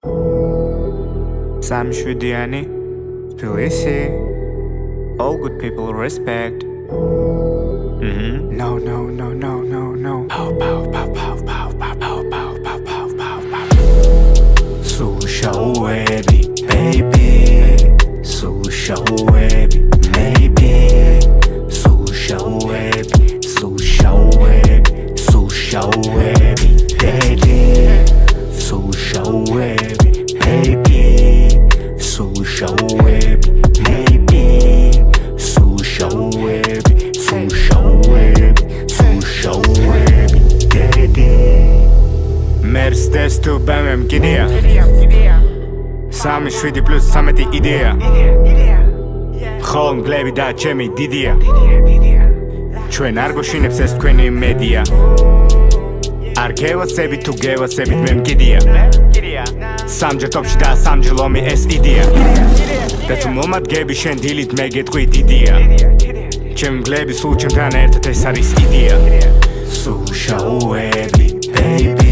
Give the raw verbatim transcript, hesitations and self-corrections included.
სამი შვიდიანი Tbilisi All good people respect Mhm No no no no no no Pow pow pow pow pow pow pow pow pow pow pow pow Sushowebi baby Sushowebi maybe Sushowebi Sushowebi Sushowebi daddy Sushowebi baby Sushowebi maybe Sushowebi Sushowebi Sushowebi daddy Mercedes tu B M W gidea სამი შვიდი პლუს სამეტი იდეა ხოლმე მგლები და ჩემი დიდია ჩვენ არ გვშინებს ეს თქვენი მედია არ გევასებით თუ გევასებით მე მგიდია სამჯერ ტოპში და სამჯერ ლომი ეს იდეა და თუ მომადგები შენ დილით მე გეტყვი დიდია ჩემი მგლები სულ ჩემთან ერთად ეს არის იდეა Sushowebi baby